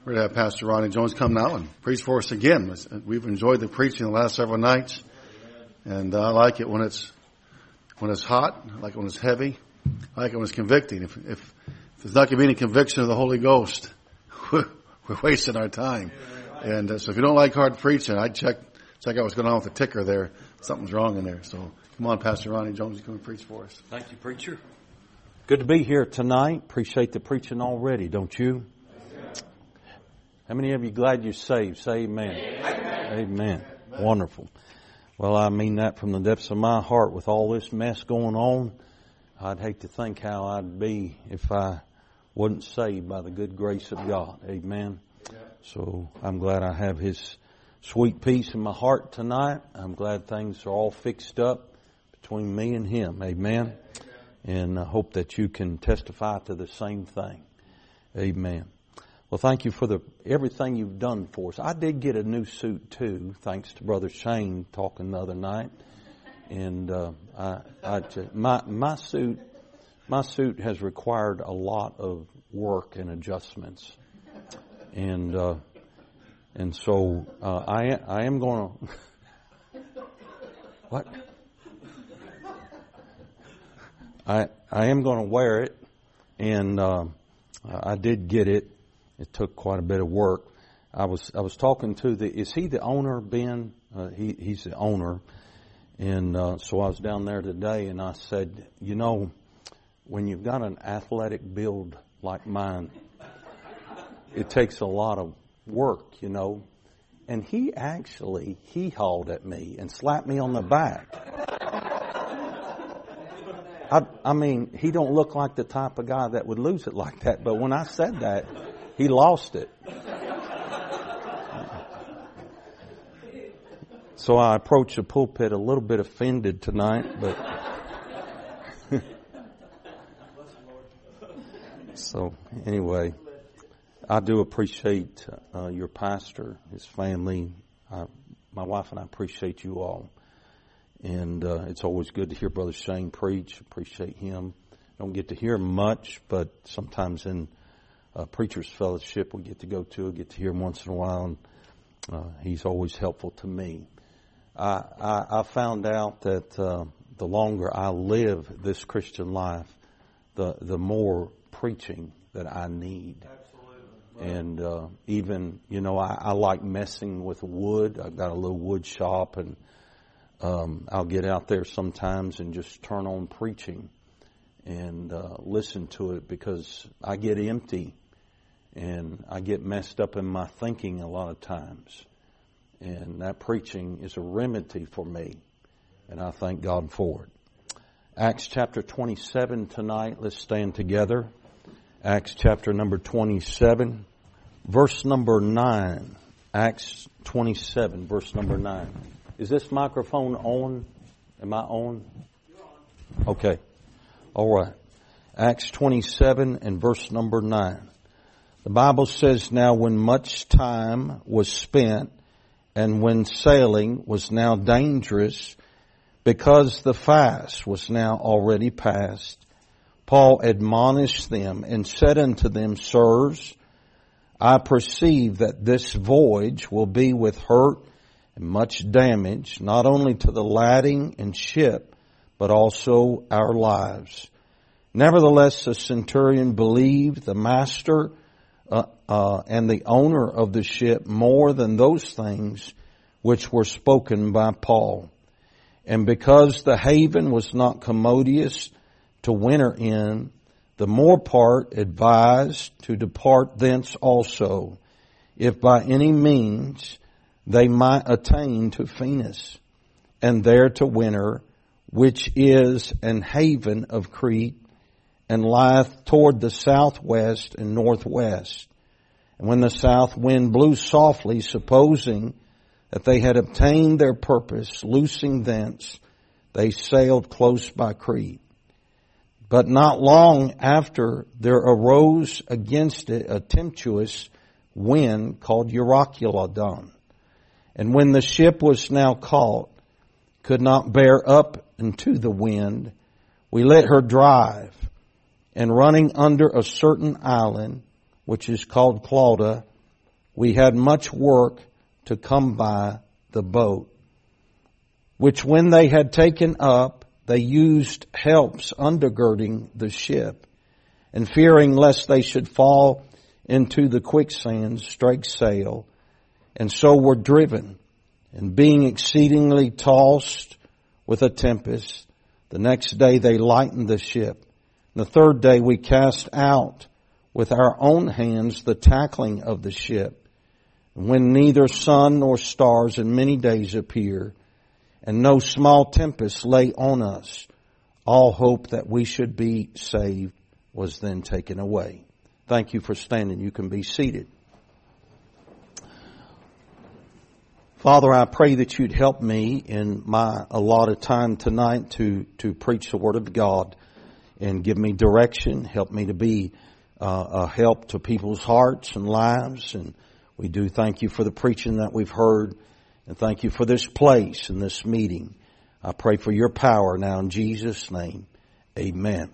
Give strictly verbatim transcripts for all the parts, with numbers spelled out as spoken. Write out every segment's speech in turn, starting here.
We're going to have Pastor Ronnie Jones come now and preach for us again. We've enjoyed the preaching the last several nights, and I like it when it's when it's hot. I like it when it's heavy. I like it when it's convicting. If, if, if there's not going to be any conviction of the Holy Ghost, we're, we're wasting our time. And uh, so if you don't like hard preaching, I'd check check out what's going on with the ticker there. Something's wrong in there. So come on, Pastor Ronnie Jones, you come and preach for us. Thank you, preacher. Good to be here tonight. Appreciate the preaching already, don't you? How many of you glad you're saved? Say amen. Amen. Amen. Wonderful. Well, I mean that from the depths of my heart. With all this mess going on, I'd hate to think how I'd be if I wasn't saved by the good grace of God. Amen. So I'm glad I have His sweet peace in my heart tonight. I'm glad things are all fixed up between me and Him. Amen. And I hope that you can testify to the same thing. Amen. Well, thank you for the everything you've done for us. I did get a new suit too, thanks to Brother Shane talking the other night. And uh, I, I, my my suit, my suit has required a lot of work and adjustments, and uh, and so uh, I I am going to what I I am going to wear it, and uh, I did get it. It took quite a bit of work. I was I was talking to the is he the owner, Ben? Uh, he he's the owner, and uh, so I was down there today, and I said, you know, when you've got an athletic build like mine, it takes a lot of work, you know. And he actually he hauled at me and slapped me on the back. I I mean, he don't look like the type of guy that would lose it like that, but when I said that, he lost it. So I approached the pulpit a little bit offended tonight, but so anyway, I do appreciate uh, your pastor, his family. I, my wife and I appreciate you all. And uh, it's always good to hear Brother Shane preach. Appreciate him. Don't get to hear much, but sometimes in Uh, preacher's fellowship we get to go to, get to hear him once in a while, and uh, he's always helpful to me. I, I, I found out that uh, the longer I live this Christian life, the the more preaching that I need. Absolutely. And uh, even, you know, I, I like messing with wood. I've got a little wood shop, and um, I'll get out there sometimes and just turn on preaching and uh, listen to it, because I get empty. And I get messed up in my thinking a lot of times. And that preaching is a remedy for me. And I thank God for it. Acts chapter twenty-seven tonight. Let's stand together. Acts chapter number twenty-seven. Verse number nine. Acts twenty-seven, verse number nine. Is this microphone on? Am I on? Okay. All right. Acts twenty-seven and verse number nine. The Bible says, now when much time was spent, and when sailing was now dangerous, because the fast was now already past, Paul admonished them and said unto them, Sirs, I perceive that this voyage will be with hurt and much damage, not only to the lading and ship, but also our lives. Nevertheless, the centurion believed the master Uh, uh, and the owner of the ship more than those things which were spoken by Paul. And because the haven was not commodious to winter in, the more part advised to depart thence also, if by any means they might attain to Phoenix, and there to winter, which is an haven of Crete, and lieth toward the southwest and northwest. And when the south wind blew softly, supposing that they had obtained their purpose, loosing thence, they sailed close by Crete. But not long after there arose against it a tempestuous wind called Euroclydon. And when the ship was now caught, could not bear up into the wind, we let her drive. And running under a certain island, which is called Clauda, we had much work to come by the boat, which when they had taken up, they used helps undergirding the ship, and fearing lest they should fall into the quicksands, strake sail, and so were driven, and being exceedingly tossed with a tempest, the next day they lightened the ship. The third day we cast out with our own hands the tackling of the ship. And when neither sun nor stars in many days appear, and no small tempest lay on us, all hope that we should be saved was then taken away. Thank you for standing. You can be seated. Father, I pray that you'd help me in my allotted time tonight to, to preach the Word of God and give me direction, help me to be uh, a help to people's hearts and lives. And we do thank you for the preaching that we've heard, and thank you for this place and this meeting. I pray for your power now in Jesus' name. Amen.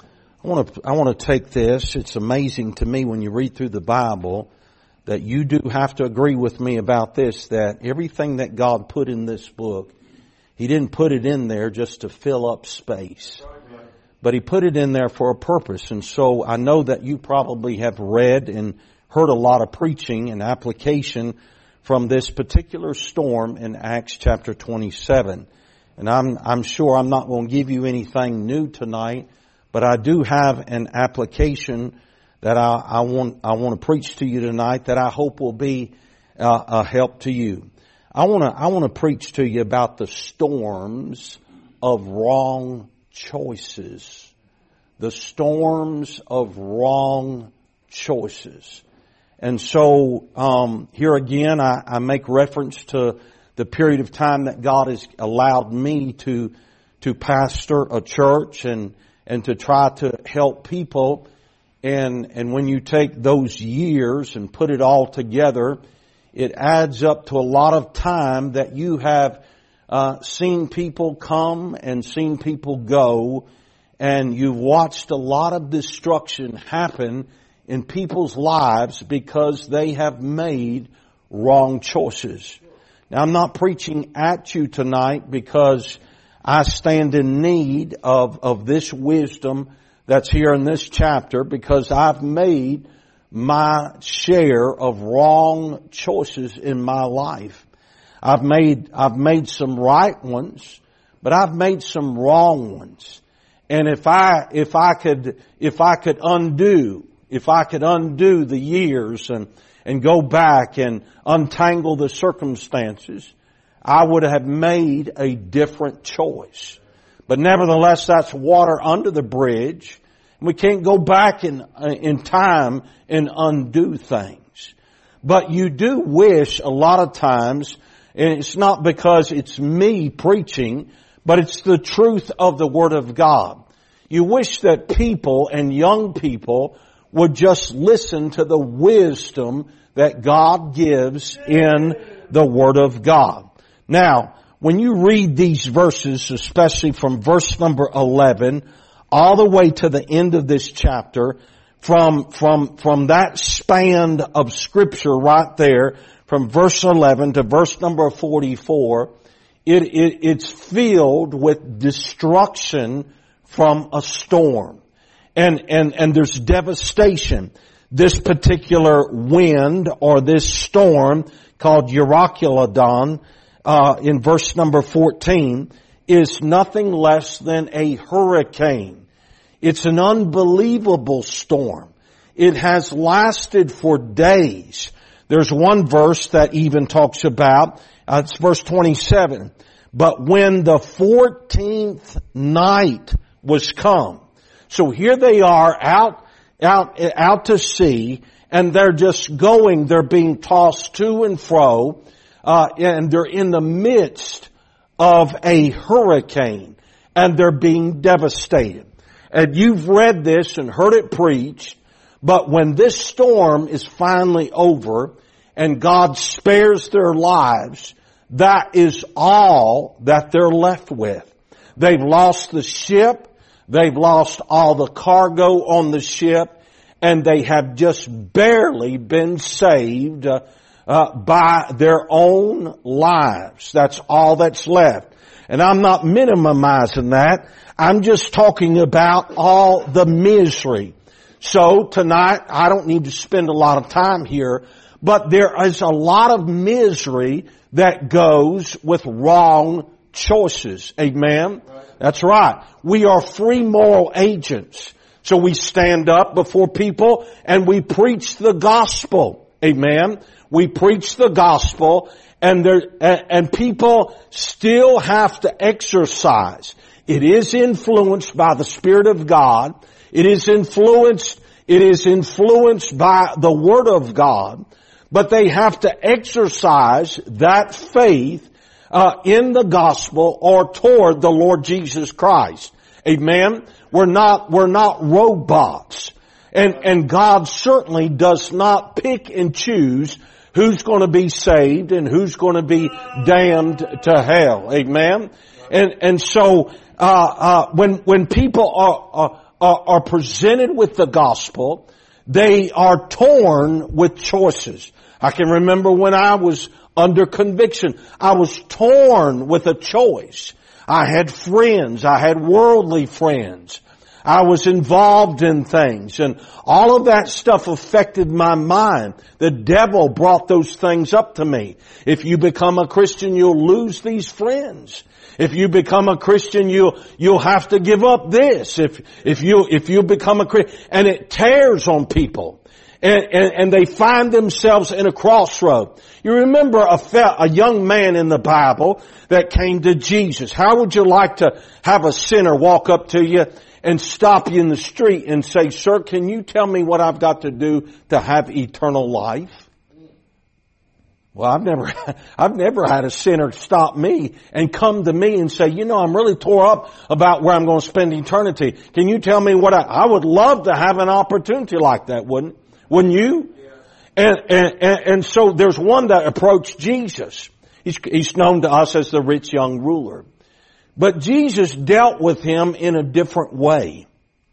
I want to, I want to take this. It's amazing to me when you read through the Bible that you do have to agree with me about this, that everything that God put in this book, He didn't put it in there just to fill up space, but He put it in there for a purpose. And so I know that you probably have read and heard a lot of preaching and application from this particular storm in Acts chapter twenty-seven. And I'm, I'm sure I'm not going to give you anything new tonight, but I do have an application that I, I want, I want to preach to you tonight that I hope will be uh, a help to you. I want to, I want to preach to you about the storms of wrong choices. The storms of wrong choices. And so, um, here again, I, I make reference to the period of time that God has allowed me to, to pastor a church and, and to try to help people. And, and when you take those years and put it all together, it adds up to a lot of time that you have, uh, seen people come and seen people go, and you've watched a lot of destruction happen in people's lives because they have made wrong choices. Now, I'm not preaching at you tonight because I stand in need of, of this wisdom that's here in this chapter, because I've made my share of wrong choices in my life. I've made, I've made some right ones, but I've made some wrong ones. And if I, if I could, if I could undo, if I could undo the years and, and go back and untangle the circumstances, I would have made a different choice. But nevertheless, that's water under the bridge. We can't go back in, in time and undo things. But you do wish a lot of times, and it's not because it's me preaching, but it's the truth of the Word of God. You wish that people and young people would just listen to the wisdom that God gives in the Word of God. Now, when you read these verses, especially from verse number eleven, all the way to the end of this chapter, from, from, from that span of scripture right there, from verse eleven to verse number forty-four, it, it, it's filled with destruction from a storm. And, and, and there's devastation. This particular wind or this storm called Euroclydon, uh, in verse number fourteen, is nothing less than a hurricane. It's an unbelievable storm. It has lasted for days. There's one verse that even talks about, uh, it's verse twenty-seven. But when the fourteenth night was come. So here they are out, out, out to sea, and they're just going, they're being tossed to and fro, uh, and they're in the midst of a hurricane, and they're being devastated. And you've read this and heard it preached, but when this storm is finally over and God spares their lives, that is all that they're left with. They've lost the ship. They've lost all the cargo on the ship, and they have just barely been saved uh, uh, by their own lives. That's all that's left. And I'm not minimizing that. I'm just talking about all the misery. So tonight, I don't need to spend a lot of time here, but there is a lot of misery that goes with wrong choices. Amen? Right. That's right. We are free moral agents. So we stand up before people and we preach the gospel. Amen? We preach the gospel, and there, and people still have to exercise. It is influenced by the Spirit of God. It is influenced, it is influenced by the Word of God. But they have to exercise that faith uh, in the gospel or toward the Lord Jesus Christ. Amen? We're not, we're not robots. And, and God certainly does not pick and choose who's going to be saved and who's going to be damned to hell. Amen? And, and so, uh, uh, when, when people are, are, are presented with the gospel, they are torn with choices. I can remember when I was under conviction, I was torn with a choice. I had friends, I had worldly friends. I was involved in things, and all of that stuff affected my mind. The devil brought those things up to me. If you become a Christian, you'll lose these friends. If you become a Christian, you'll, you'll have to give up this. If, if you, if you become a Christian, and it tears on people. And, and, and they find themselves in a crossroad. You remember a, fe- a young man in the Bible that came to Jesus. How would you like to have a sinner walk up to you and stop you in the street and say, "Sir, can you tell me what I've got to do to have eternal life?" Well, I've never, I've never had a sinner stop me and come to me and say, "You know, I'm really tore up about where I'm going to spend eternity. Can you tell me what I," I would love to have an opportunity like that, wouldn't, wouldn't you? Yeah. And, and, and, and so there's one that approached Jesus. He's, he's known to us as the rich young ruler. But Jesus dealt with him in a different way.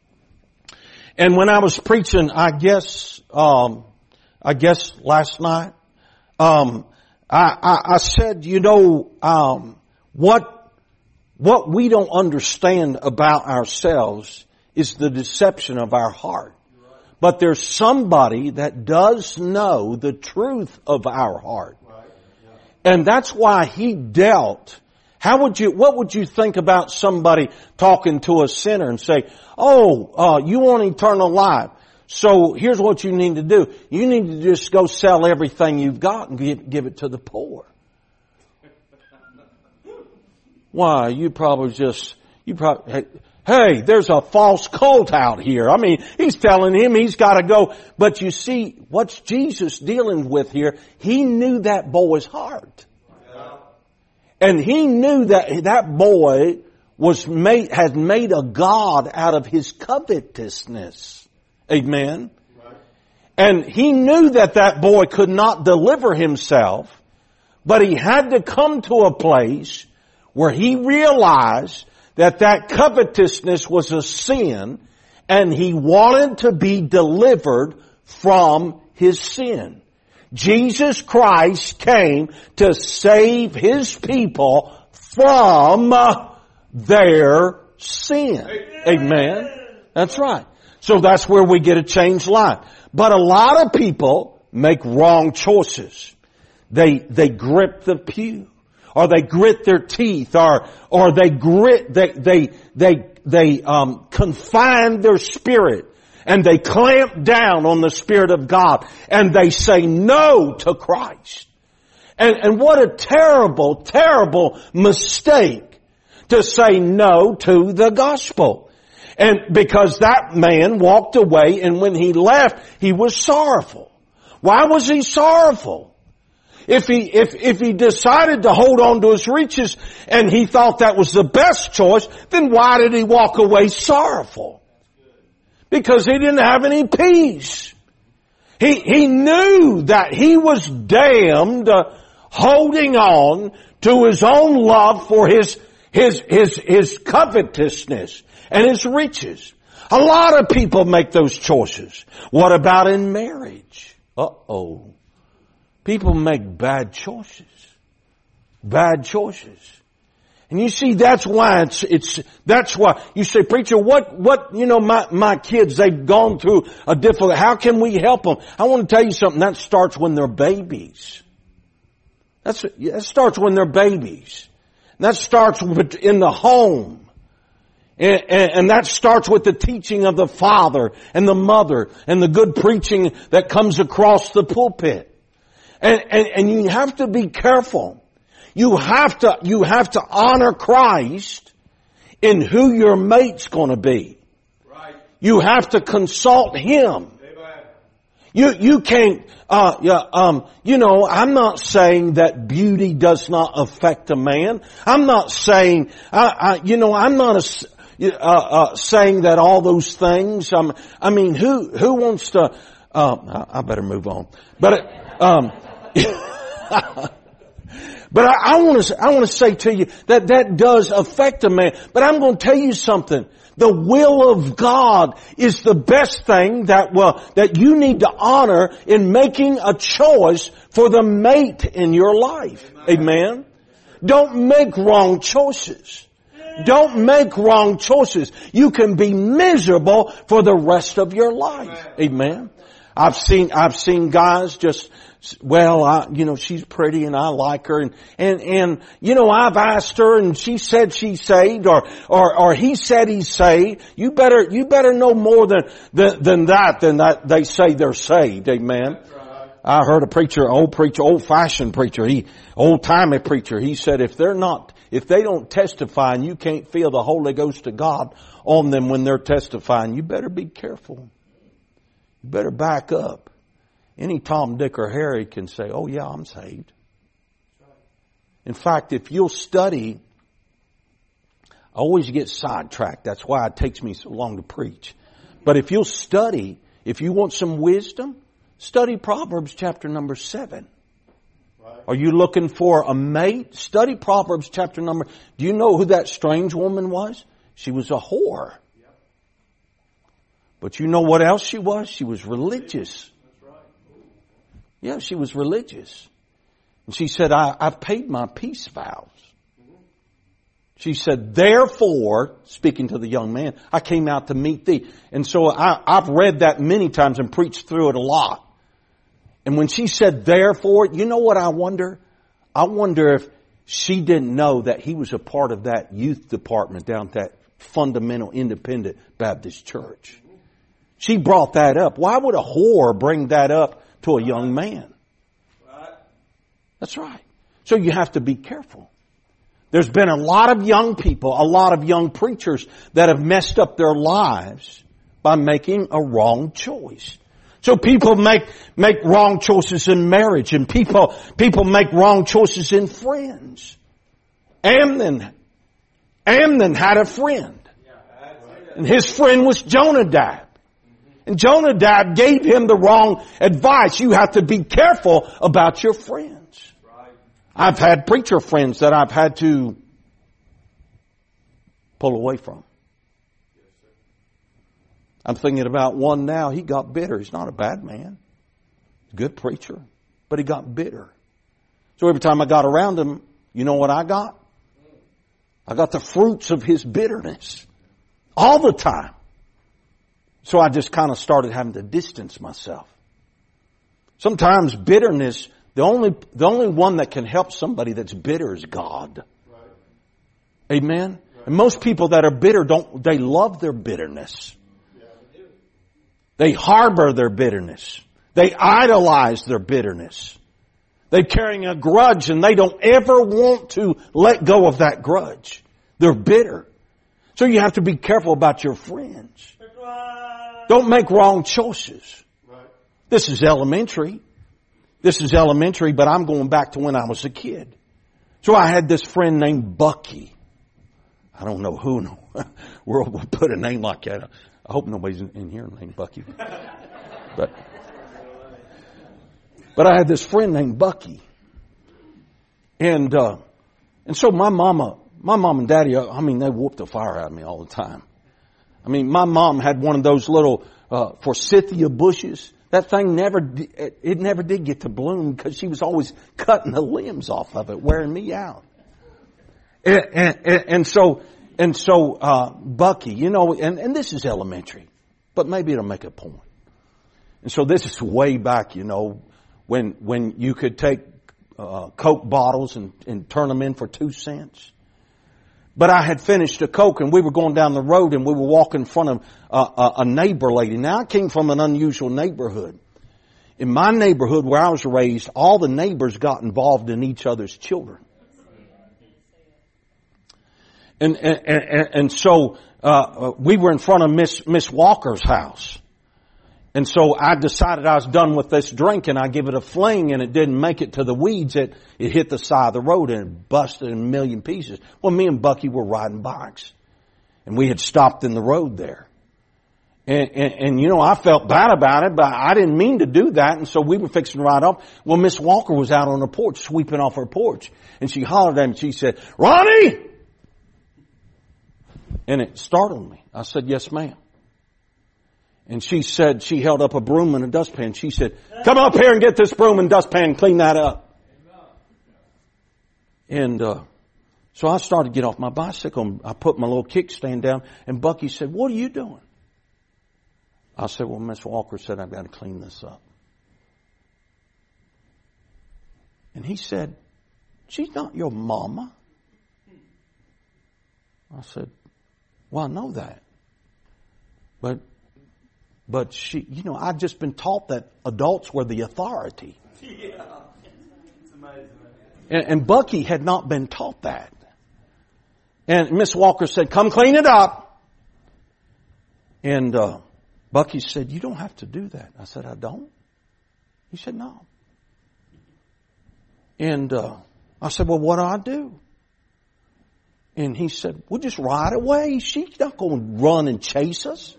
And when I was preaching, I guess, um, I guess last night, um, I, I, I said, you know, um, what, what we don't understand about ourselves is the deception of our heart. But there's somebody that does know the truth of our heart. And that's why he dealt. How would you, what would you think about somebody talking to a sinner and say, "Oh, uh, you want eternal life. So here's what you need to do. You need to just go sell everything you've got and give, give it to the poor." Why, you probably just, you probably, hey, hey, there's a false cult out here. I mean, he's telling him he's got to go. But you see, what's Jesus dealing with here? He knew that boy's heart. And he knew that that boy was made, had made a god out of his covetousness. Amen. Right. And he knew that that boy could not deliver himself, but he had to come to a place where he realized that that covetousness was a sin, and he wanted to be delivered from his sin. Jesus Christ came to save His people from their sin. Amen. Amen. That's right. So that's where we get a changed life. But a lot of people make wrong choices. They, they grip the pew, or they grit their teeth, or, or they grit, they, they, they, they, um, confine their spirit. And they clamp down on the Spirit of God. And they say no to Christ. And, and what a terrible, terrible mistake to say no to the gospel. And because that man walked away, and when he left, he was sorrowful. Why was he sorrowful? If he, if, if he decided to hold on to his riches and he thought that was the best choice, then why did he walk away sorrowful? Because he didn't have any peace. He, he knew that he was damned uh, holding on to his own love for his, his, his, his covetousness and his riches. A lot of people make those choices. What about in marriage? Uh-oh. People make bad choices. Bad choices. And you see, that's why it's, it's, that's why you say, preacher, what, what, you know, my, my kids, they've gone through a difficult, how can we help them? I want to tell you something, that starts when they're babies. That's, that starts when they're babies. And that starts in the home. And, and, and that starts with the teaching of the father and the mother and the good preaching that comes across the pulpit. And, and, and you have to be careful. You have to, you have to honor Christ in who your mate's gonna be. Right. You have to consult Him. Amen. You, you can't, uh, yeah, um, you know, I'm not saying that beauty does not affect a man. I'm not saying, I, I, you know, I'm not a, Uh, uh, saying that all those things. Um, I mean, who who wants to? Uh, I, I better move on. But um, but I, I want to I want to say to you that that does affect a man. But I'm going to tell you something. The will of God is the best thing that will that you need to honor in making a choice for the mate in your life. Amen. Amen. Don't make wrong choices. Don't make wrong choices. You can be miserable for the rest of your life. Amen. I've seen, I've seen guys just, well, I, you know, she's pretty and I like her and, and, and, you know, I've asked her and she said she's saved or, or, or he said he's saved. You better, you better know more than, than, than that, than that they say they're saved. Amen. I heard a preacher, old preacher, old fashioned preacher, he, old timey preacher, he said if they're not, if they don't testify and you can't feel the Holy Ghost of God on them when they're testifying, you better be careful. You better back up. Any Tom, Dick, or Harry can say, oh yeah, I'm saved. In fact, if you'll study, I always get sidetracked. That's why it takes me so long to preach. But if you'll study, if you want some wisdom, study Proverbs chapter number seven. Are you looking for a mate? Study Proverbs chapter number. Do you know who that strange woman was? She was a whore. But you know what else she was? She was religious. Yeah, she was religious. And she said, I, I've paid my peace vows. She said, therefore, speaking to the young man, I came out to meet thee. And so I, I've read that many times and preached through it a lot. And when she said therefore, you know what I wonder? I wonder if she didn't know that he was a part of that youth department down at that fundamental independent Baptist church. She brought that up. Why would a whore bring that up to a young man? That's right. So you have to be careful. There's been a lot of young people, a lot of young preachers that have messed up their lives by making a wrong choice. So people make, make wrong choices in marriage and people, people make wrong choices in friends. Amnon, Amnon had a friend. And his friend was Jonadab. And Jonadab gave him the wrong advice. You have to be careful about your friends. I've had preacher friends that I've had to pull away from. I'm thinking about one now. He got bitter. He's not a bad man. Good preacher. But he got bitter. So every time I got around him, you know what I got? I got the fruits of his bitterness. All the time. So I just kind of started having to distance myself. Sometimes bitterness, the only, the only one that can help somebody that's bitter is God. Right. Amen? Right. And most people that are bitter don't, they love their bitterness. They harbor their bitterness. They idolize their bitterness. They're carrying a grudge and they don't ever want to let go of that grudge. They're bitter. So you have to be careful about your friends. Don't make wrong choices. This is elementary. This is elementary, but I'm going back to when I was a kid. So I had this friend named Bucky. I don't know who in the world would put a name like that. I hope nobody's in here named Bucky. But, but I had this friend named Bucky. And, uh, and so my mama, my mom and daddy, I mean, they whooped the fire out of me all the time. I mean, my mom had one of those little uh, forsythia bushes. That thing never, it never did get to bloom because she was always cutting the limbs off of it, wearing me out. And, and, and so, and so, uh, Bucky, you know, and, and this is elementary, but maybe it'll make a point. And so this is way back, you know, when, when you could take, uh, Coke bottles and, and turn them in for two cents. But I had finished a Coke and we were going down the road and we were walking in front of uh, a neighbor lady. Now I came from an unusual neighborhood. In my neighborhood where I was raised, all the neighbors got involved in each other's children. And, and, and, and so, uh, we were in front of Miss, Miss Walker's house. And so I decided I was done with this drink and I give it a fling and it didn't make it to the weeds. It, it hit the side of the road and it busted in a million pieces. Well, me and Bucky were riding bikes and we had stopped in the road there. And, and, and you know, I felt bad about it, but I didn't mean to do that. And so we were fixing to ride off. Well, Miss Walker was out on the porch, sweeping off her porch. And she hollered at me. She said, "Ronnie!" And it startled me. I said, "Yes, ma'am." And she said, she held up a broom and a dustpan. She said, "Come up here and get this broom and dustpan and clean that up." And, uh, so I started to get off my bicycle and I put my little kickstand down and Bucky said, "What are you doing?" I said, "Well, Miss Walker said I've got to clean this up." And he said, "She's not your mama." I said, "Well, I know that. But, but she, you know, I've just been taught that adults were the authority." Yeah. It's amazing. And, and Bucky had not been taught that. And Miss Walker said, "Come clean it up." And, uh, Bucky said, "You don't have to do that." I said, "I don't?" He said, "No." And, uh, I said, "Well, what do I do?" And he said, "We'll just ride away. She's not going to run and chase us."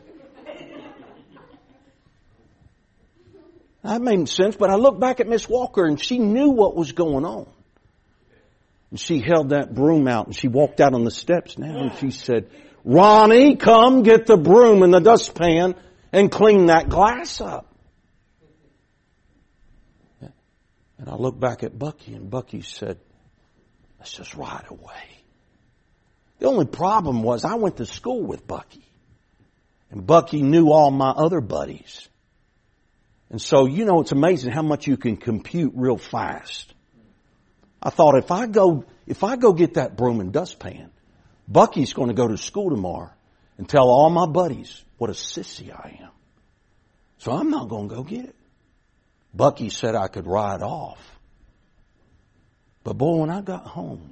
That made sense, but I looked back at Miss Walker and she knew what was going on. And she held that broom out and she walked out on the steps now and she said, "Ronnie, come get the broom and the dustpan and clean that glass up." And I looked back at Bucky and Bucky said, "Let's just ride away." The only problem was I went to school with Bucky. And Bucky knew all my other buddies. And so, you know, it's amazing how much you can compute real fast. I thought if I go, if I go get that broom and dustpan, Bucky's going to go to school tomorrow and tell all my buddies what a sissy I am. So I'm not going to go get it. Bucky said I could ride off. But boy, when I got home,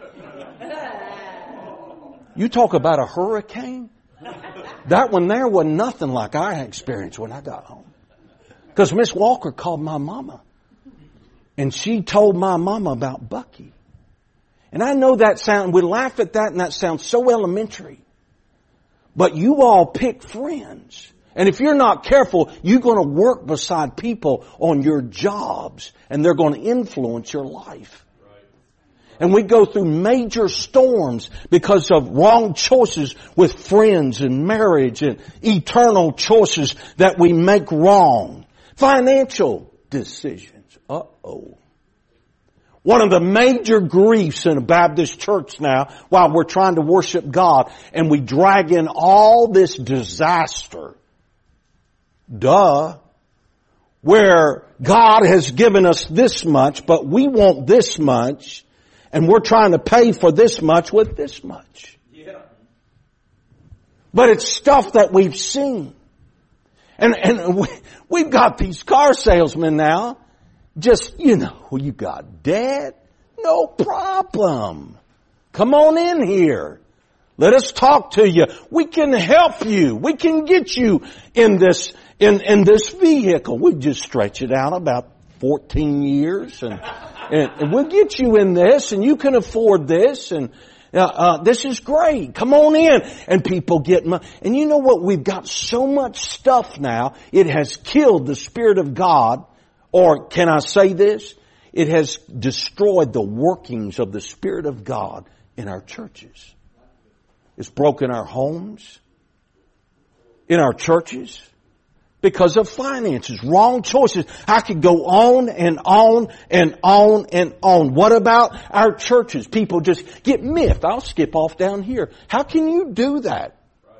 you talk about a hurricane. That one there wasn't nothing like I experienced when I got home. Because Miss Walker called my mama. And she told my mama about Bucky. And I know that sound, we laugh at that and that sounds so elementary. But you all pick friends. And if you're not careful, you're going to work beside people on your jobs. And they're going to influence your life. And we go through major storms because of wrong choices with friends and marriage and eternal choices that we make wrong. Financial decisions. Uh-oh. One of the major griefs in a Baptist church now, while we're trying to worship God, and we drag in all this disaster. Duh. Where God has given us this much, but we want this much. And we're trying to pay for this much with this much. Yeah. But it's stuff that we've seen. And, and we, we've got these car salesmen now. Just, you know, you got debt? No problem. Come on in here. Let us talk to you. We can help you. We can get you in this, in, in this vehicle. We just stretch it out about fourteen years and, and, and we'll get you in this and you can afford this and, uh, uh, this is great. Come on in. And people get money. And you know what? We've got so much stuff now. It has killed the Spirit of God. Or can I say this? It has destroyed the workings of the Spirit of God in our churches. It's broken our homes. in our churches because of finances, wrong choices. I could go on and on and on and on. What about our churches? People just get miffed. I'll skip off down here. How can you do that?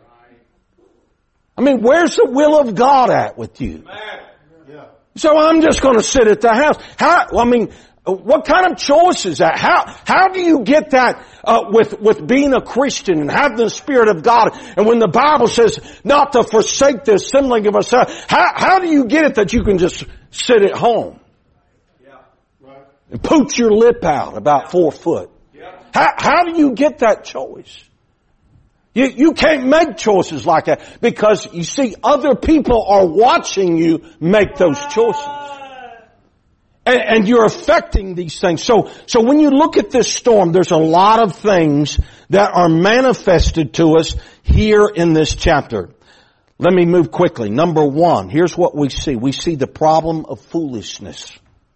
I mean, where's the will of God at with you? So I'm just going to sit at the house. How, I mean, what kind of choice is that? How, how do you get that, uh, with, with being a Christian and having the Spirit of God? And when the Bible says not to forsake the assembling of ourselves, how, how do you get it that you can just sit at home? Yeah. Right. And pooch your lip out about four foot? Yeah. How, how do you get that choice? You, you can't make choices like that because you see other people are watching you make those choices. And, and you're affecting these things. So, so when you look at this storm, there's a lot of things that are manifested to us here in this chapter. Let me move quickly. Number one, here's what we see. We see the problem of foolishness.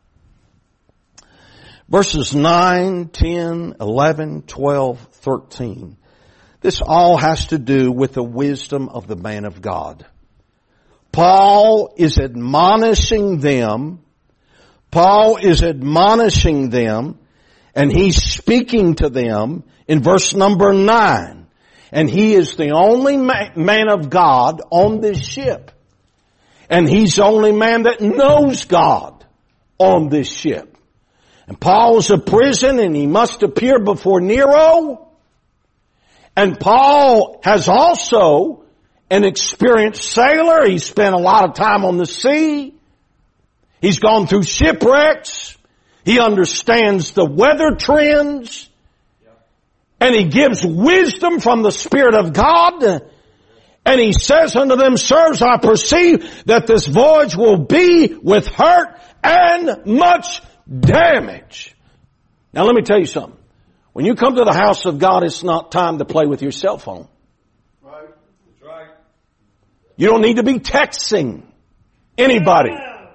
Verses nine, ten, eleven, twelve, thirteen. This all has to do with the wisdom of the man of God. Paul is admonishing them. Paul is admonishing them, and he's speaking to them in verse number nine. And he is the only man of God on this ship. And he's the only man that knows God on this ship. And Paul's in prison, and he must appear before Nero. And Paul has also an experienced sailor. He spent a lot of time on the sea. He's gone through shipwrecks. He understands the weather trends. And he gives wisdom from the Spirit of God. And he says unto them, sirs, I perceive that this voyage will be with hurt and much damage. Now let me tell you something. When you come to the house of God, it's not time to play with your cell phone. Right. That's right. You don't need to be texting anybody.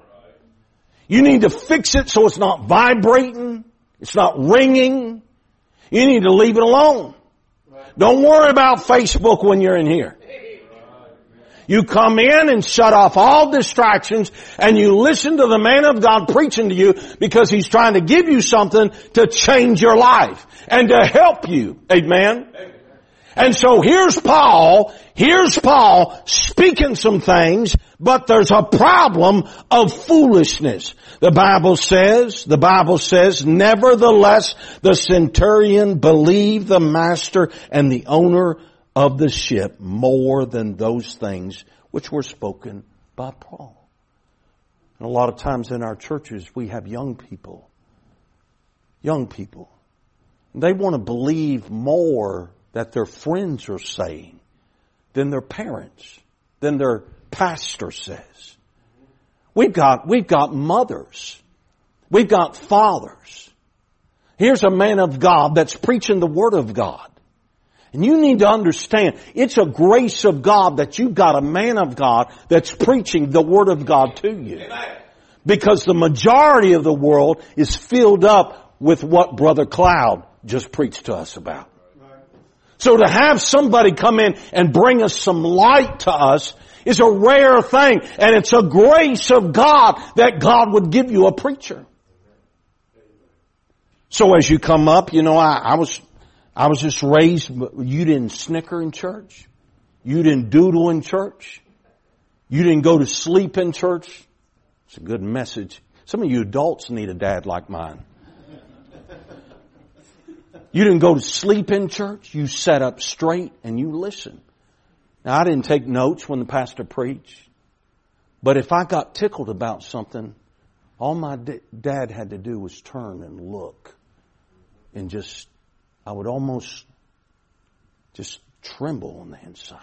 You need to fix it so it's not vibrating. It's not ringing. You need to leave it alone. Right. Don't worry about Facebook when you're in here. You come in and shut off all distractions and you listen to the man of God preaching to you because he's trying to give you something to change your life and to help you. Amen. Amen. And so here's Paul, here's Paul speaking some things, but there's a problem of foolishness. The Bible says, the Bible says, nevertheless, the centurion believed the master and the owner of the ship more than those things which were spoken by Paul. And a lot of times in our churches we have young people. Young people. They want to believe more that their friends are saying than their parents, than their pastor says. We've got, we've got mothers. We've got fathers. Here's a man of God that's preaching the Word of God. And you need to understand, it's a grace of God that you've got a man of God that's preaching the Word of God to you. Amen. Because the majority of the world is filled up with what Brother Cloud just preached to us about. So to have somebody come in and bring us some light to us is a rare thing. And it's a grace of God that God would give you a preacher. So as you come up, you know, I, I was... I was just raised, you didn't snicker in church. You didn't doodle in church. You didn't go to sleep in church. It's a good message. Some of you adults need a dad like mine. You didn't go to sleep in church. You sat up straight and you listened. Now, I didn't take notes when the pastor preached. But if I got tickled about something, all my dad had to do was turn and look and just... I would almost just tremble on the inside.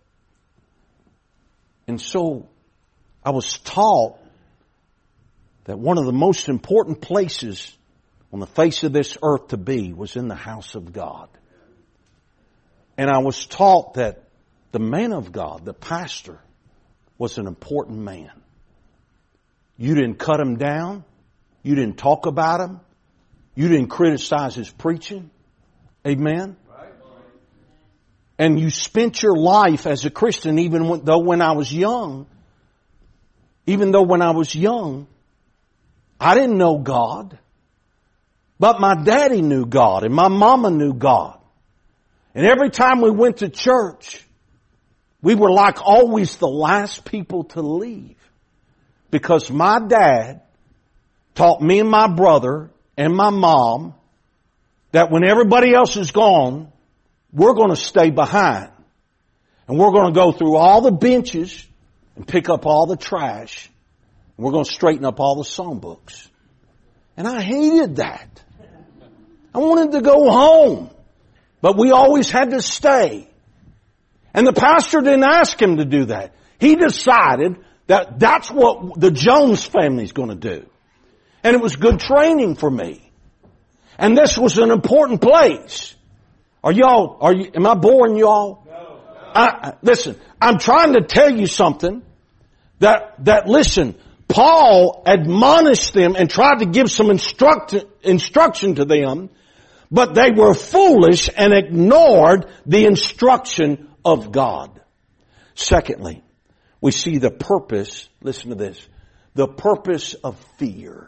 And so I was taught that one of the most important places on the face of this earth to be was in the house of God. And I was taught that the man of God, the pastor, was an important man. You didn't cut him down. You didn't talk about him. You didn't criticize his preaching. Amen. and you spent your life as a Christian, even though when I was young, even though when I was young, I didn't know God. But my daddy knew God and my mama knew God. And every time we went to church, we were like always the last people to leave. Because my dad taught me and my brother and my mom that when everybody else is gone, we're going to stay behind. And we're going to go through all the benches and pick up all the trash. And we're going to straighten up all the songbooks. And I hated that. I wanted to go home. But we always had to stay. And the pastor didn't ask him to do that. He decided that that's what the Jones family is going to do. And it was good training for me. And this was an important place. Are y'all, are you, am I boring y'all? No. I, listen, I'm trying to tell you something that, that listen, Paul admonished them and tried to give some instruct, instruction to them, but they were foolish and ignored the instruction of God. Secondly, we see the purpose, listen to this, the purpose of fear.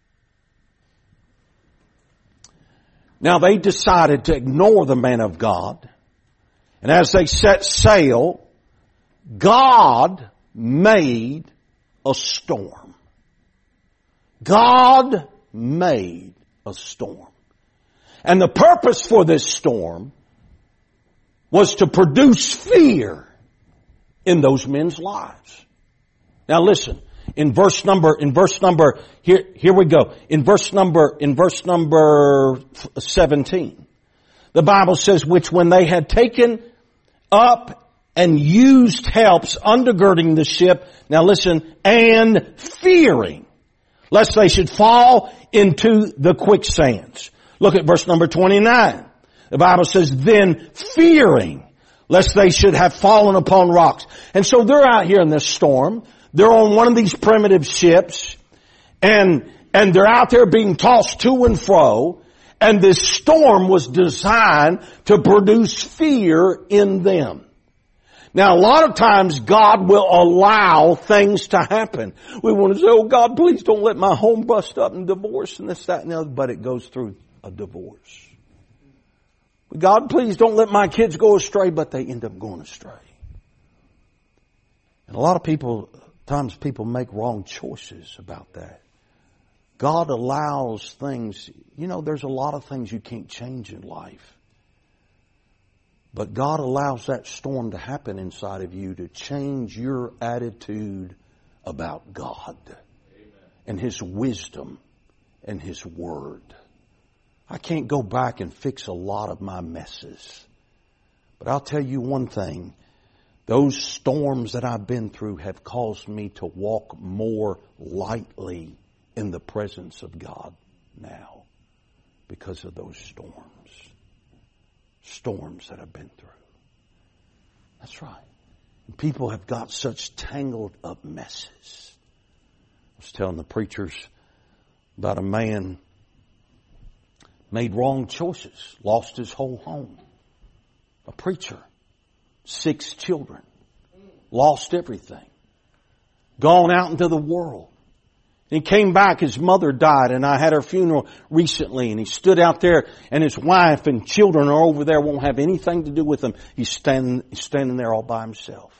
Now they decided to ignore the man of God. And as they set sail, God made a storm. God made a storm. And the purpose for this storm was to produce fear in those men's lives. Now listen, in verse number, in verse number, here, here we go. In verse number, in verse number seventeen, the Bible says, which when they had taken up and used helps undergirding the ship, now listen, and fearing, lest they should fall into the quicksands. Look at verse number twenty-nine. The Bible says, then fearing, lest they should have fallen upon rocks. And so they're out here in this storm. They're on one of these primitive ships, and, and they're out there being tossed to and fro, and this storm was designed to produce fear in them. Now, a lot of times God will allow things to happen. We want to say, oh God, please don't let my home bust up and divorce and this, that, and the other, but it goes through a divorce. God, please don't let my kids go astray, but they end up going astray. And a lot of people, times people make wrong choices about that. God allows things, you know, there's a lot of things you can't change in life. But God allows that storm to happen inside of you to change your attitude about God. Amen. And His wisdom and His Word. I can't go back and fix a lot of my messes. But I'll tell you one thing. Those storms that I've been through have caused me to walk more lightly in the presence of God now because of those storms. Storms that I've been through. That's right. And people have got such tangled up messes. I was telling the preachers about a man made wrong choices, lost his whole home. A preacher, six children, lost everything, gone out into the world. He came back, his mother died, and I had her funeral recently, and he stood out there, and his wife and children are over there, won't have anything to do with him. He's standing, he's standing there all by himself.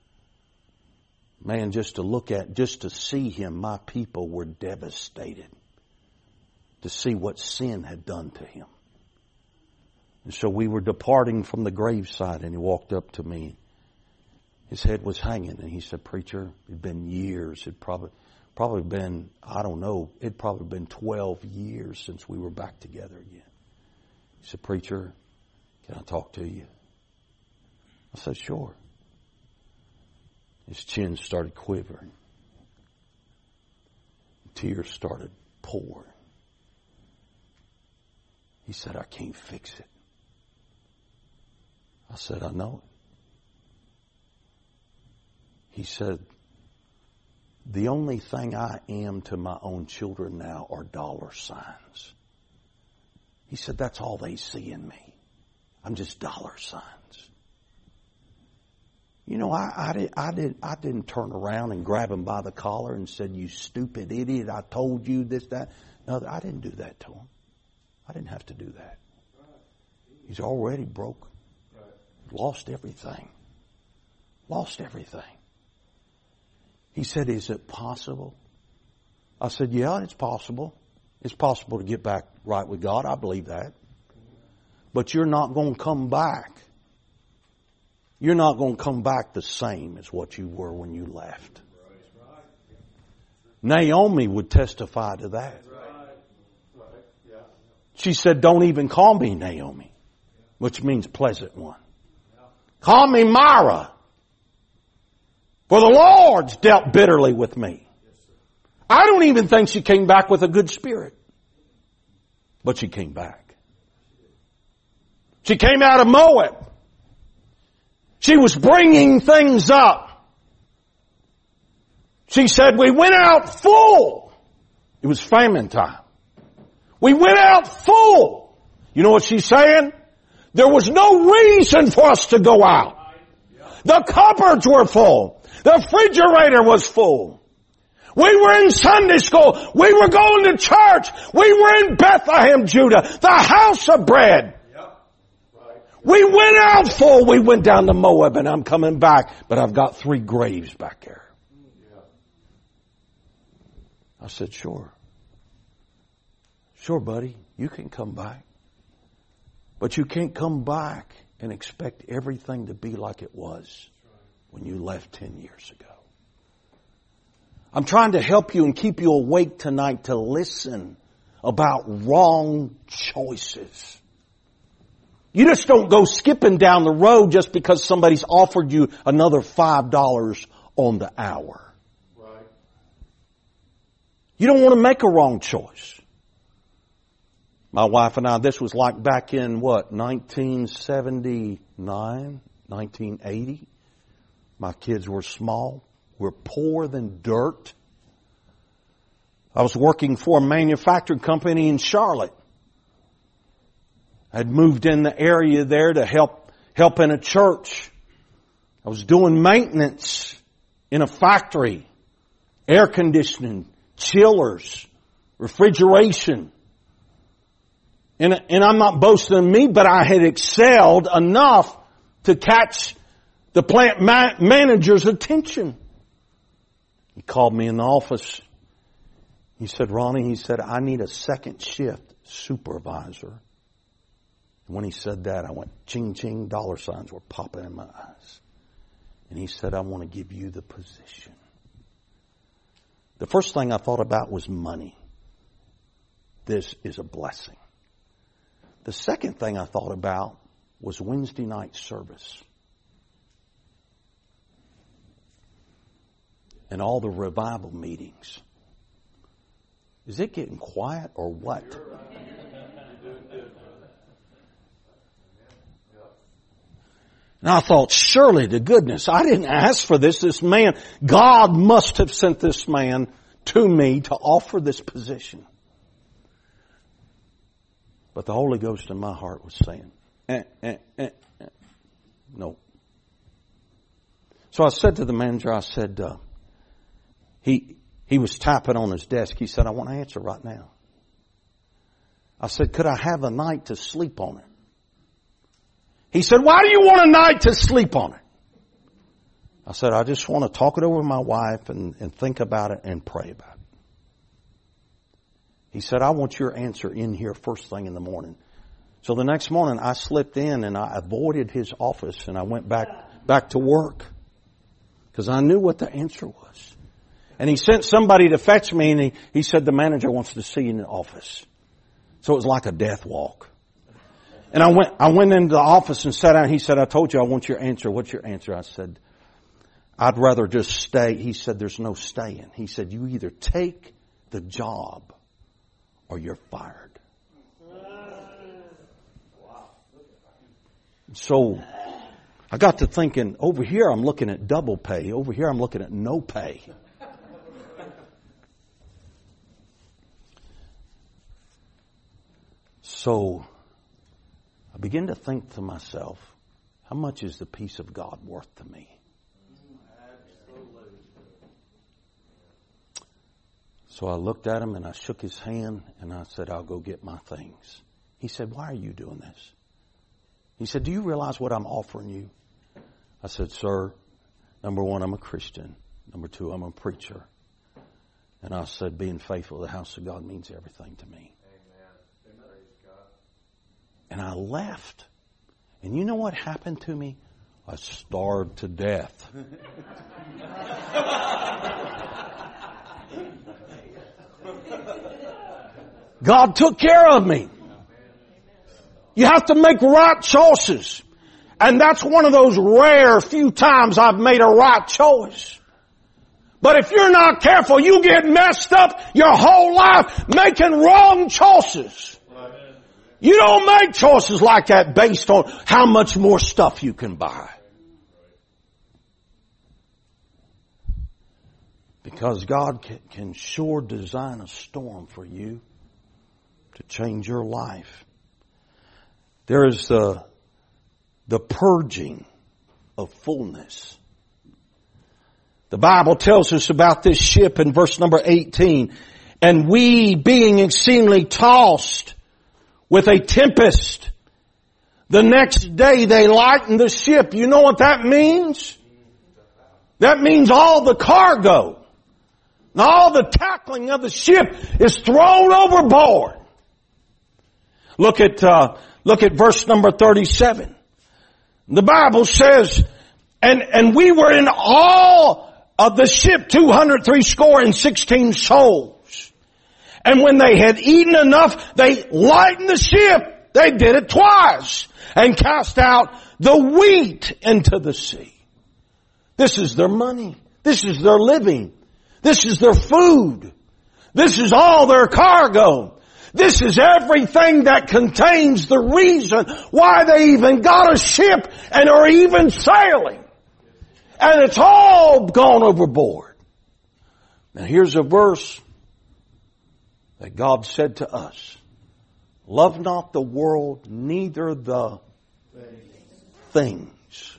Man, just to look at, just to see him, my people were devastated to see what sin had done to him. And so we were departing from the graveside, and he walked up to me. His head was hanging, and he said, preacher, it'd been years, it'd probably... Probably been, I don't know, it'd probably been twelve years since we were back together again. He said, preacher, can I talk to you? I said, sure. His chin started quivering. Tears started pouring. He said, I can't fix it. I said, I know it. He said, the only thing I am to my own children now are dollar signs. He said, that's all they see in me. I'm just dollar signs. You know, I, I, did, I, did, I didn't turn around and grab him by the collar and said, you stupid idiot, I told you this, that. No, I didn't do that to him. I didn't have to do that. He's already broke. Lost everything. Lost everything. He said, is it possible? I said, yeah, it's possible. It's possible to get back right with God. I believe that. But you're not going to come back. You're not going to come back the same as what you were when you left. Naomi would testify to that. She said, don't even call me Naomi, which means pleasant one. Call me Mara, for the Lord's dealt bitterly with me. I don't even think she came back with a good spirit. But she came back. She came out of Moab. She was bringing things up. She said, we went out full. It was famine time. We went out full. You know what she's saying? There was no reason for us to go out. The cupboards were full. The refrigerator was full. We were in Sunday school. We were going to church. We were in Bethlehem, Judah, the house of bread. We went out full. We went down to Moab, and I'm coming back, but I've got three graves back there. I said, sure. Sure, buddy, you can come back. But you can't come back and expect everything to be like it was when you left ten years ago. I'm trying to help you and keep you awake tonight to listen about wrong choices. You just don't go skipping down the road just because somebody's offered you another five dollars on the hour. Right. You don't want to make a wrong choice. My wife and I, this was like back in what, nineteen seventy-nine, nineteen eighty. My kids were small. We're poor than dirt. I was working for a manufacturing company in Charlotte. I'd moved in the area there to help, help in a church. I was doing maintenance in a factory, air conditioning, chillers, refrigeration. And, and I'm not boasting of me, but I had excelled enough to catch the plant ma- manager's attention. He called me in the office. He said, Ronnie, he said, I need a second shift supervisor. And when he said that, I went, ching, ching, dollar signs were popping in my eyes. And he said, I want to give you the position. The first thing I thought about was money. This is a blessing. The second thing I thought about was Wednesday night service. And all the revival meetings. Is it getting quiet or what? And I thought, surely to goodness, I didn't ask for this. This man, God must have sent this man to me to offer this position. But the Holy Ghost in my heart was saying, eh, eh, eh, eh. no. So I said to the manager, I said, uh, he, he was tapping on his desk. He said, I want to answer right now. I said, could I have a night to sleep on it? He said, why do you want a night to sleep on it? I said, I just want to talk it over with my wife and, and think about it and pray about it. He said, I want your answer in here first thing in the morning. So the next morning I slipped in and I avoided his office and I went back, back to work. Because I knew what the answer was. And he sent somebody to fetch me and he, he said, the manager wants to see you in the office. So it was like a death walk. And I went, I went into the office and sat down. He said, I told you I want your answer. What's your answer? I said, I'd rather just stay. He said, there's no staying. He said, you either take the job or you're fired. So I got to thinking, over here I'm looking at double pay. Over here I'm looking at no pay. So I began to think to myself, how much is the peace of God worth to me? So I looked at him and I shook his hand and I said, I'll go get my things. He said, why are you doing this? He said, do you realize what I'm offering you? I said, sir, number one, I'm a Christian. Number two, I'm a preacher. And I said, being faithful to the house of God means everything to me. Amen. And I left. And you know what happened to me? I starved to death. God took care of me. You have to make right choices. And that's one of those rare few times I've made a right choice. But if you're not careful, you get messed up your whole life making wrong choices. You don't make choices like that based on how much more stuff you can buy. Because God can sure design a storm for you to change your life. There is the, the purging of fullness. The Bible tells us about this ship in verse number eighteen. And we, being exceedingly tossed with a tempest, the next day they lightened the ship. You know what that means? That means all the cargo and all the tackling of the ship is thrown overboard. Look at, uh, look at verse number thirty-seven. The Bible says, and, and we were in all of the ship two hundred three score and sixteen souls. And when they had eaten enough, they lightened the ship. They did it twice and cast out the wheat into the sea. This is their money. This is their living. This is their food. This is all their cargo. This is everything that contains the reason why they even got a ship and are even sailing. And it's all gone overboard. Now here's a verse that God said to us. Love not the world, neither the things.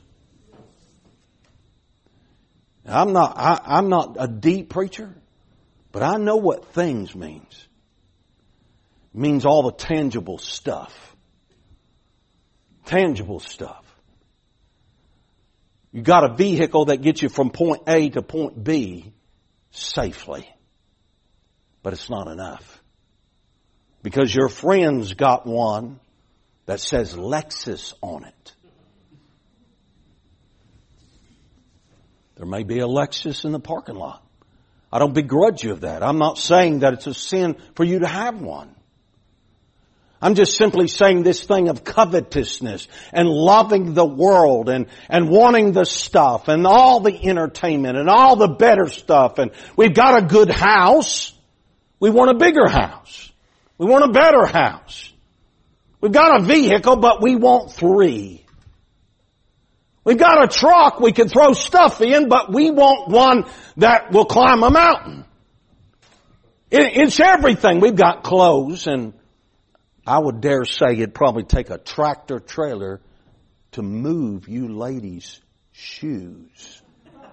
Now, I'm not, I, I'm not a deep preacher, but I know what things means. It means all the tangible stuff. Tangible stuff. You got a vehicle that gets you from point A to point B safely. But it's not enough. Because your friend's got one that says Lexus on it. There may be a Lexus in the parking lot. I don't begrudge you of that. I'm not saying that it's a sin for you to have one. I'm just simply saying this thing of covetousness and loving the world and, and wanting the stuff and all the entertainment and all the better stuff. And we've got a good house. We want a bigger house. We want a better house. We've got a vehicle, but we want three. We've got a truck we can throw stuff in, but we want one that will climb a mountain. It, it's everything. We've got clothes, and I would dare say it'd probably take a tractor trailer to move you ladies' shoes.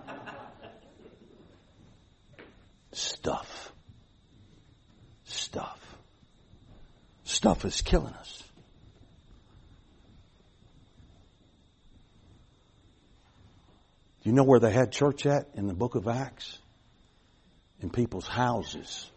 Stuff. Stuff. Stuff is killing us. Do you know where they had church at in the book of Acts? In people's houses.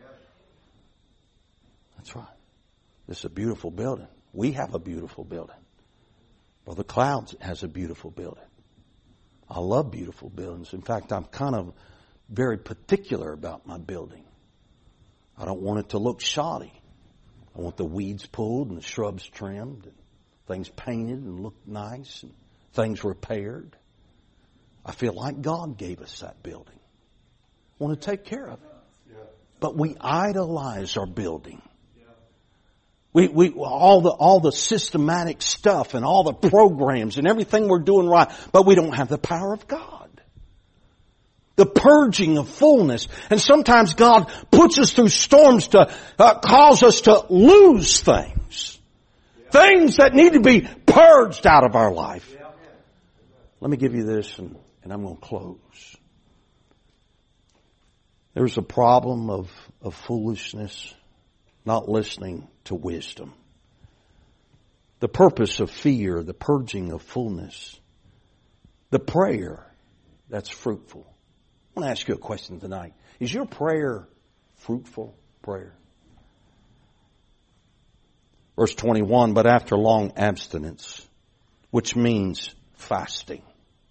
That's right. This is a beautiful building. We have a beautiful building. Brother Clouds has a beautiful building. I love beautiful buildings. In fact, I'm kind of very particular about my building. I don't want it to look shoddy. I want the weeds pulled and the shrubs trimmed and things painted and look nice and things repaired. I feel like God gave us that building. I want to take care of it. But we idolize our building. We, we, all the, all the systematic stuff and all the programs and everything we're doing right, but we don't have the power of God. The purging of fullness. And sometimes God puts us through storms to uh, cause us to lose things. Yeah. Things that need to be purged out of our life. Yeah. Let me give you this and, and I'm going to close. There's a problem of, of foolishness, not listening to wisdom. The purpose of fear, the purging of fullness, the prayer that's fruitful. I want to ask you a question tonight. Is your prayer fruitful prayer? Verse twenty-one, but after long abstinence, which means fasting.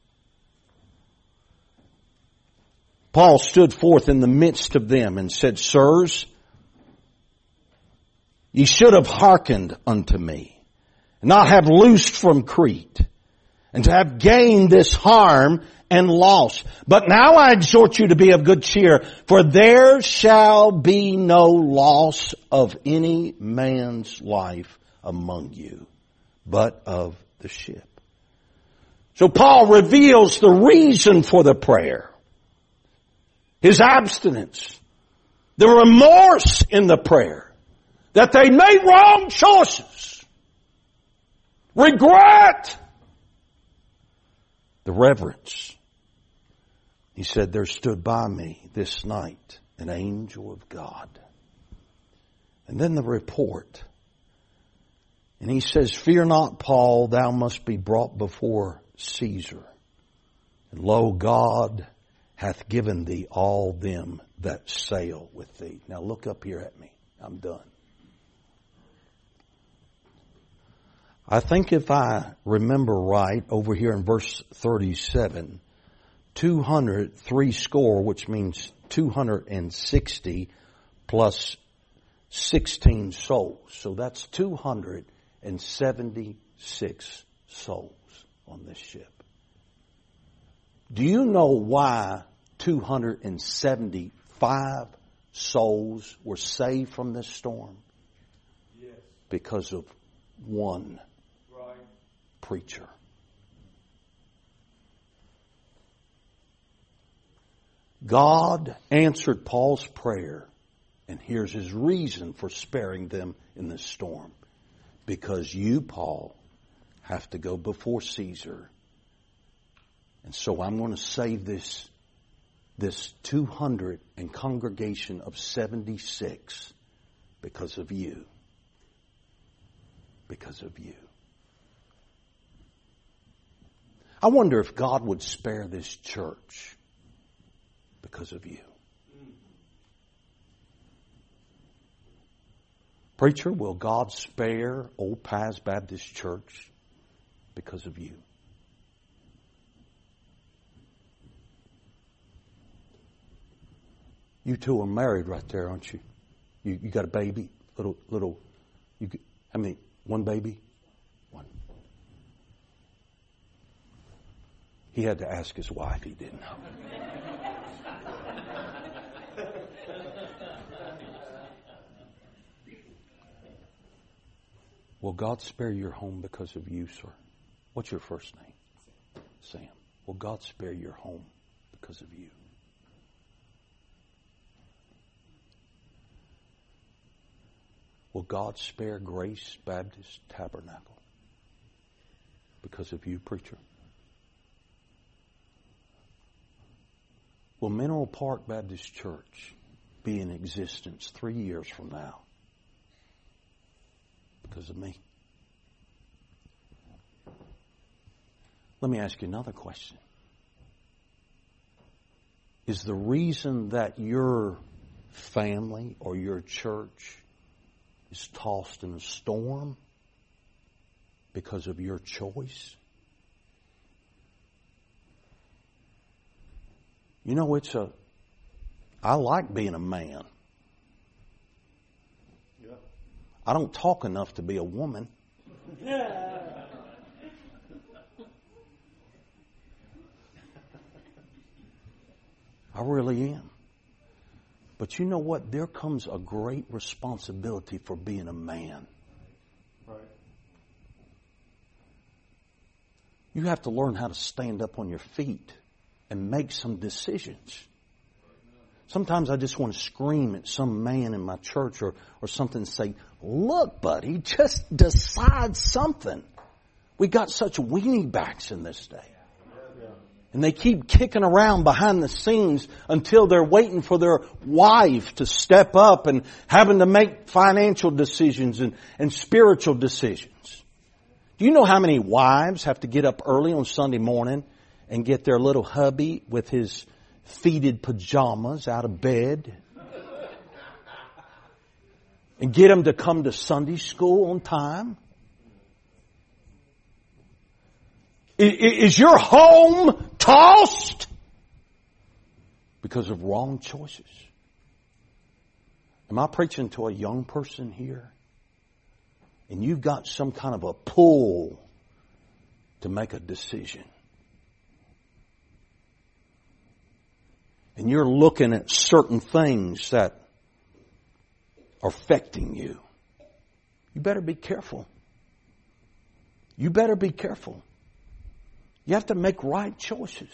Paul stood forth in the midst of them and said, Sirs, ye should have hearkened unto me, and not have loosed from Crete, and to have gained this harm and loss. But now I exhort you to be of good cheer, for there shall be no loss of any man's life among you, but of the ship. So Paul reveals the reason for the prayer. His abstinence. The remorse in the prayer. That they made wrong choices. Regret. The reverence. He said, there stood by me this night an angel of God. And then the report. And he says, fear not, Paul, thou must be brought before Caesar. And lo, God hath given thee all them that sail with thee. Now look up here at me. I'm done. I think if I remember right, over here in verse thirty-seven, two hundred, three score, which means two hundred sixty plus sixteen souls. So that's two hundred seventy-six souls on this ship. Do you know why two hundred seventy-five souls were saved from this storm? Yes. Because of one right. preacher. God answered Paul's prayer, and here's his reason for sparing them in this storm. Because you, Paul, have to go before Caesar. And so I'm going to save this, this two hundred and congregation of seventy-six because of you. Because of you. I wonder if God would spare this church because of you. Preacher, will God spare Old Paths Baptist Church because of you? You two are married right there, aren't you? You, you got a baby, little, little, you, how many, one baby? One. He had to ask his wife, he didn't know. Will God spare your home because of you, sir? What's your first name? Sam. Will God spare your home because of you? Will God spare Grace Baptist Tabernacle because of you, preacher? Will Mineral Park Baptist Church be in existence three years from now because of me? Let me ask you another question. Is the reason that your family or your church is tossed in a storm because of your choice? You know, it's a, I like being a man. Yeah. I don't talk enough to be a woman. I really am. But you know what? There comes a great responsibility for being a man. Right. You have to learn how to stand up on your feet and make some decisions. Sometimes I just want to scream at some man in my church or, or something and say, look, buddy, just decide something. We got such weenie backs in this day. And they keep kicking around behind the scenes until they're waiting for their wife to step up and having to make financial decisions and, and spiritual decisions. Do you know how many wives have to get up early on Sunday morning and get their little hubby with his faded pajamas out of bed and get him to come to Sunday school on time? Is your home tossed because of wrong choices? Am I preaching to a young person here? And you've got some kind of a pull to make a decision. And you're looking at certain things that are affecting you. You better be careful. You better be careful. You have to make right choices.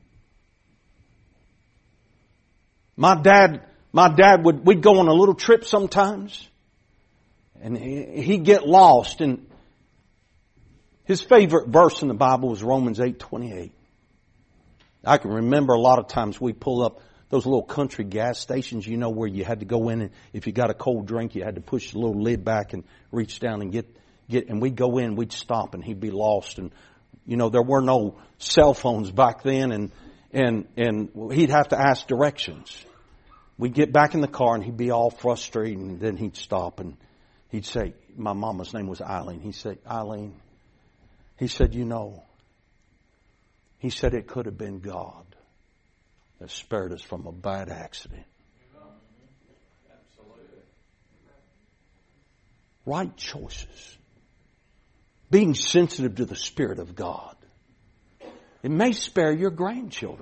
My dad, my dad would, we'd go on a little trip sometimes, and he, he'd get lost, and his favorite verse in the Bible was Romans eight twenty-eight. I can remember a lot of times we pull up those little country gas stations, you know, where you had to go in, and if you got a cold drink, you had to push the little lid back and reach down and get, get, and we'd go in, we'd stop, and he'd be lost, and you know, there were no cell phones back then, and and and he'd have to ask directions. We'd get back in the car, and he'd be all frustrated, and then he'd stop, and he'd say, my mama's name was Eileen. He'd say, Eileen, he said, you know, he said it could have been God that spared us from a bad accident. Right choices. Being sensitive to the Spirit of God. It may spare your grandchildren.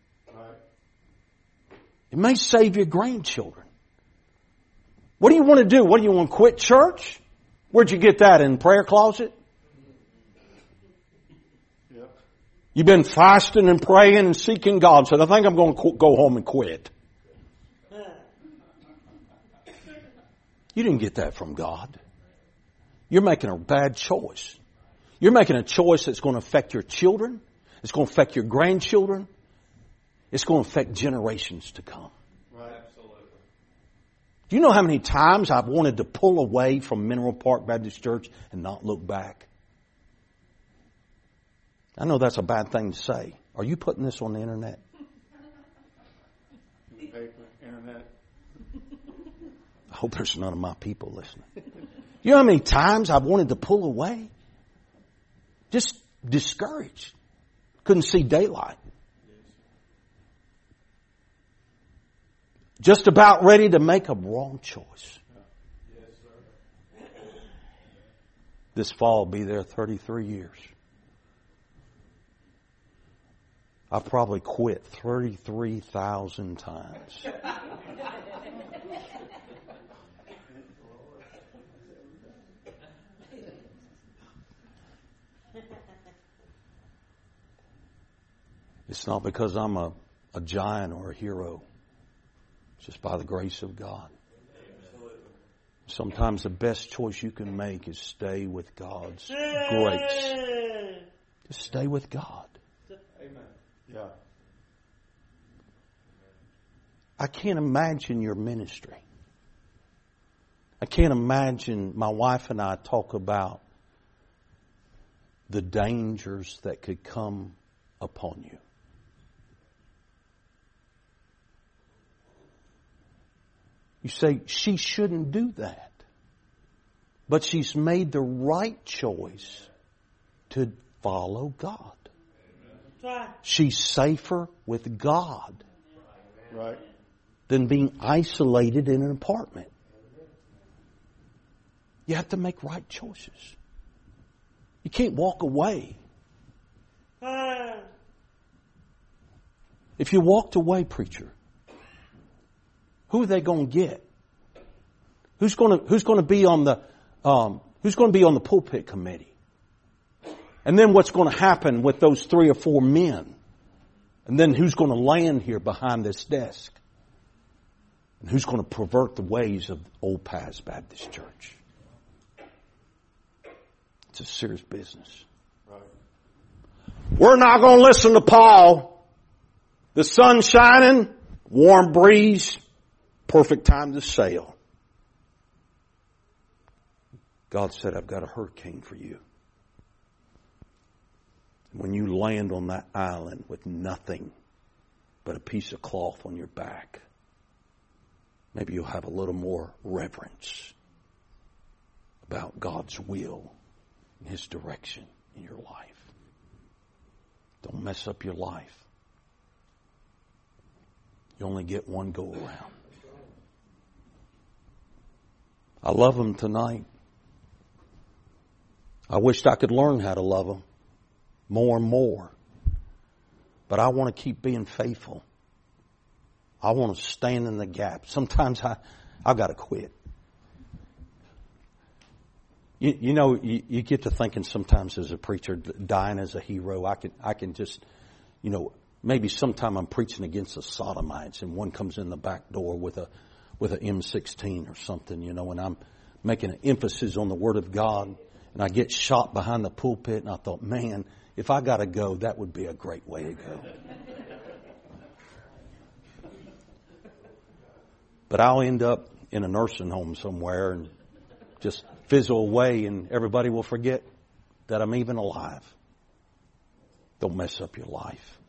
It may save your grandchildren. What do you want to do? What do you want to quit church? Where'd you get that, in the prayer closet? Yep. You've been fasting and praying and seeking God. Said, I think I'm going to go home and quit. You didn't get that from God. You're making a bad choice. You're making a choice that's going to affect your children. It's going to affect your grandchildren. It's going to affect generations to come. Right. Absolutely. Do you know how many times I've wanted to pull away from Mineral Park Baptist Church and not look back? I know that's a bad thing to say. Are you putting this on the internet? Paper, internet. I hope there's none of my people listening. You know how many times I've wanted to pull away? Just discouraged. Couldn't see daylight. Just about ready to make a wrong choice. This fall will be there thirty-three years. I've probably quit thirty-three thousand times. It's not because I'm a, a giant or a hero. It's just by the grace of God. Sometimes the best choice you can make is stay with God's grace. Just stay with God. Amen. Yeah. I can't imagine your ministry. I can't imagine my wife and I talk about the dangers that could come upon you. You say, she shouldn't do that. But she's made the right choice to follow God. Amen. She's safer with God, right, than being isolated in an apartment. You have to make right choices. You can't walk away. If you walked away, preacher, who are they going to get? Who's going to Who's going to be on the um, Who's going to be on the pulpit committee? And then what's going to happen with those three or four men? And then who's going to land here behind this desk? And who's going to pervert the ways of Old Paths Baptist Church? It's a serious business. Right. We're not going to listen to Paul. The sun's shining, warm breeze, perfect time to sail. God said, I've got a hurricane for you. When you land on that island with nothing but a piece of cloth on your back, maybe you'll have a little more reverence about God's will and His direction in your life. Don't mess up your life. You only get one go around. I love them tonight. I wished I could learn how to love them more and more. But I want to keep being faithful. I want to stand in the gap. Sometimes I, I've got to quit. You, you know, you, you get to thinking sometimes as a preacher, dying as a hero, I can, I can just, you know, maybe sometime I'm preaching against the sodomites and one comes in the back door with a, with an M sixteen or something, you know, and I'm making an emphasis on the Word of God and I get shot behind the pulpit and I thought, man, if I got to go, that would be a great way to go. But I'll end up in a nursing home somewhere and just fizzle away and everybody will forget that I'm even alive. Don't mess up your life.